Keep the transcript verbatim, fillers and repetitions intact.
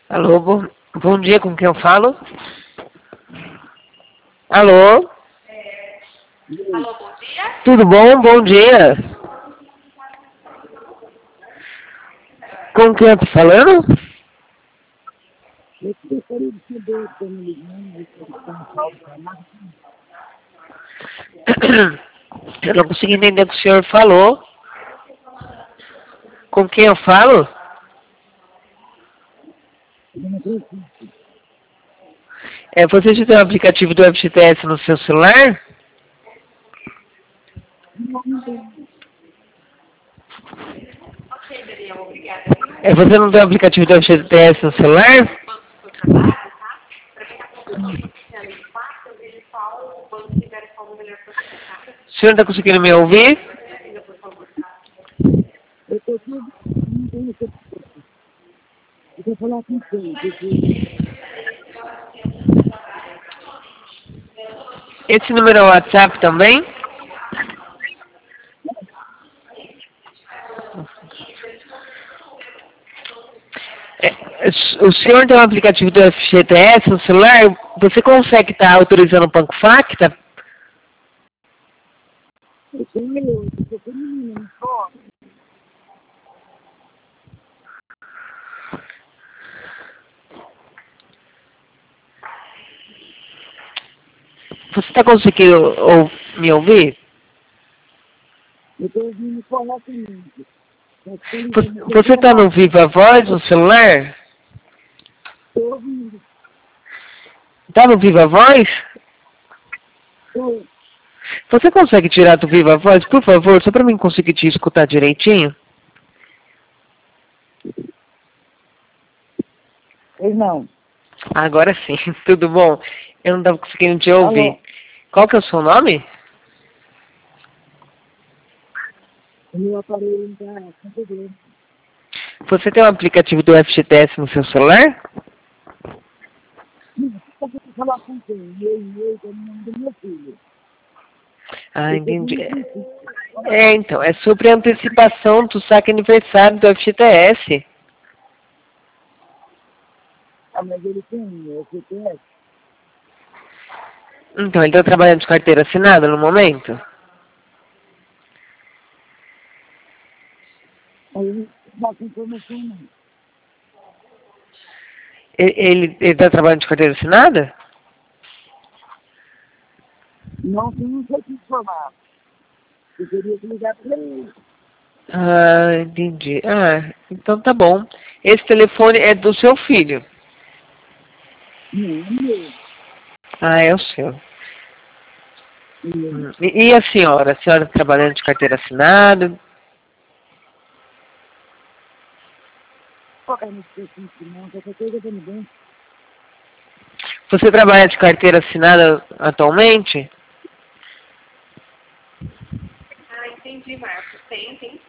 Alô, bom, bom dia, com quem eu falo? Alô? Alô, bom dia. Tudo bom? Bom dia. Com quem eu tô falando? Eu gostaria de saber, estou me ligando, se está falando. Eu não consegui entender o que o senhor falou. Com quem eu falo? Eu não acredito. É, você já tem o aplicativo do F G T S no seu celular? Não, não tem. Ok, Daniel, obrigada. É, você não tem o aplicativo do F G T S no celular? Banco do seu trabalho, tá? Para quem está procurando especialista de fácil, ele fala o banco que tiver forma melhor para você, tá? O senhor está conseguindo me ouvir? Ainda, por favor, tá? Eu estou aqui, não tenho certeza. Eu vou falar com quem, porque Esse número é o WhatsApp também? É, o senhor tem um aplicativo do F G T S no celular? Você consegue estar autorizando o Banco Facta? eu tenho, eu sou feminina, não sou? Você está conseguindo ou, me ouvir? Eu estou ouvindo corretamente. Só que estou Você ligando, eu você estou está no errado. Viva Voz no celular? Estou ouvindo. Está no Viva Voz? Estou. Você consegue tirar do Viva Voz, por favor, só para mim conseguir te escutar direitinho? Pois não. Agora sim, tudo bom? Eu não estava conseguindo te ouvir. Alô? Qual que é o seu nome? O meu aparelho não está com problema. Você tem um aplicativo do F G T S no seu celular? Só que eu vou falar com quem? Eu e eu, é o nome do meu filho. Ah, Eu estou entendi. vindo com isso. É, então, é sobre a antecipação do saque aniversário do F G T S. Ah, mas ele tem o F P S. Então, ele está trabalhando de carteira assinada no momento? Aí ele dá com informação não. Ele está trabalhando de carteira assinada? Não tem um jeito de informar. Eu teria que ligar para ele. Ah, entendi. Ah, então tá bom. Esse telefone é do seu filho. Não, é meu. Ah, é o seu. E, Hum. E, e a senhora? A senhora tá trabalhando de carteira assinada? qualquer notícia, não, qualquer coisa tá me dando. Você trabalha de carteira assinada atualmente? Ah, entendi, Marcos. Tem, tem sim.